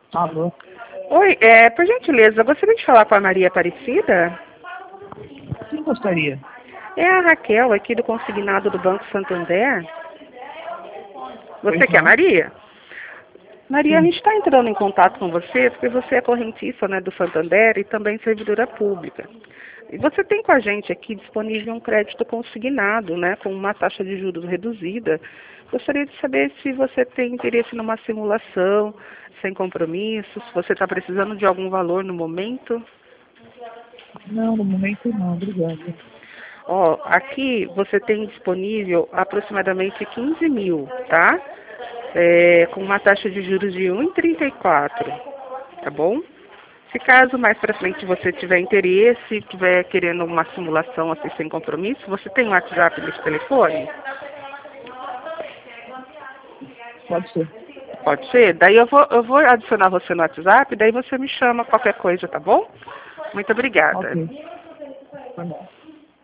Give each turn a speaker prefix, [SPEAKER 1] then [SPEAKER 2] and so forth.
[SPEAKER 1] Alô?
[SPEAKER 2] Oi, por gentileza, eu gostaria de falar com a Maria Aparecida?
[SPEAKER 1] Quem gostaria?
[SPEAKER 2] É a Raquel, aqui do Consignado do Banco Santander. Você
[SPEAKER 1] Pois
[SPEAKER 2] que é a
[SPEAKER 1] não?
[SPEAKER 2] Maria? Maria, a
[SPEAKER 1] Sim.
[SPEAKER 2] gente está entrando em contato com você porque você é correntista, né, do Santander e também servidora pública. E você tem com a gente aqui disponível um crédito consignado, né, com uma taxa de juros reduzida. Gostaria de saber se você tem interesse numa simulação, sem compromisso, se você está precisando de algum valor no momento.
[SPEAKER 1] Não, no momento não, obrigado.
[SPEAKER 2] Ó, aqui você tem disponível aproximadamente 15 mil, tá? Com uma taxa de juros de 1,34, tá bom? Se caso mais para frente você tiver interesse, estiver querendo uma simulação assim sem compromisso, você tem o WhatsApp nesse telefone?
[SPEAKER 1] Pode ser.
[SPEAKER 2] Pode ser? Daí eu vou adicionar você no WhatsApp, daí você me chama qualquer coisa, tá bom? Muito obrigada.
[SPEAKER 1] Ok. Foi bom.